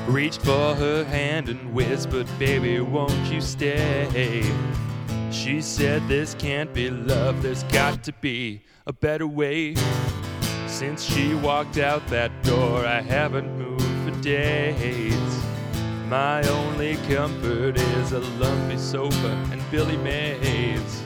Reached for her hand and whispered, "Baby, won't you stay?" She said, "This can't be love, there's got to be a better way." Since she walked out that door, I haven't moved for days. My only comfort is a lumpy sofa and Billy Mays.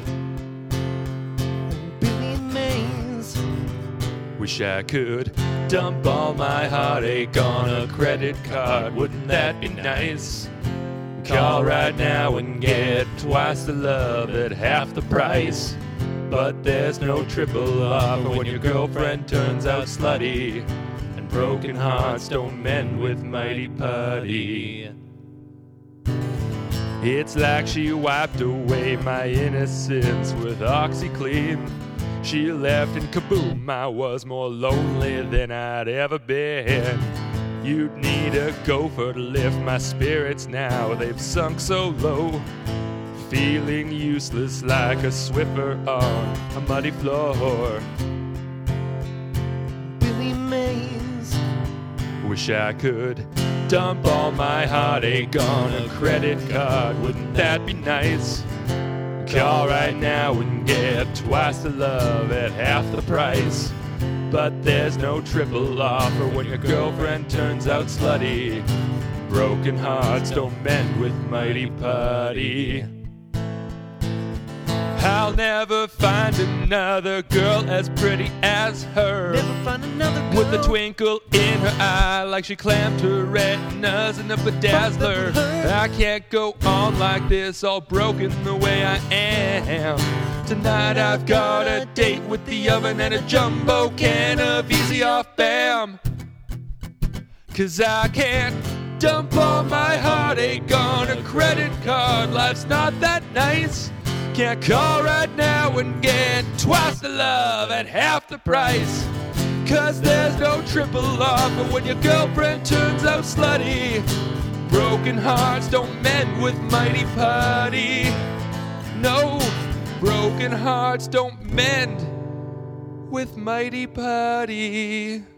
Billy Mays. Wish I could dump all my heartache on a credit card. Wouldn't that be nice? Call right now and get twice the love at half the price. But there's no triple offer when your girlfriend turns out slutty, and broken hearts don't mend with Mighty Putty. It's like she wiped away my innocence with OxyClean. She left and kaboom, I was more lonely than I'd ever been. You'd need a gopher to lift my spirits now, they've sunk so low. Feeling useless like a Swiffer on a muddy floor. Billy Mays. Wish I could dump all my heartache on a credit card. Wouldn't that be nice? Call right now and get twice the love at half the price. But there's no triple offer when your girlfriend turns out slutty. Broken hearts don't mend with Mighty Putty. I'll never find another girl as pretty as her, Never find another girl with a twinkle in her eye like she clamped her retinas in a bedazzler. I can't go on like this, all broken the way I am. Tonight I've got a date with the oven and a jumbo can of Easy Off Bam. 'Cause I can't dump all my heartache on a credit card. Life's not that nice. Can't call right now and get twice the love at half the price. 'Cause there's no triple offer when your girlfriend turns out slutty. Broken hearts don't mend with Mighty Putty. No, broken hearts don't mend with Mighty Putty.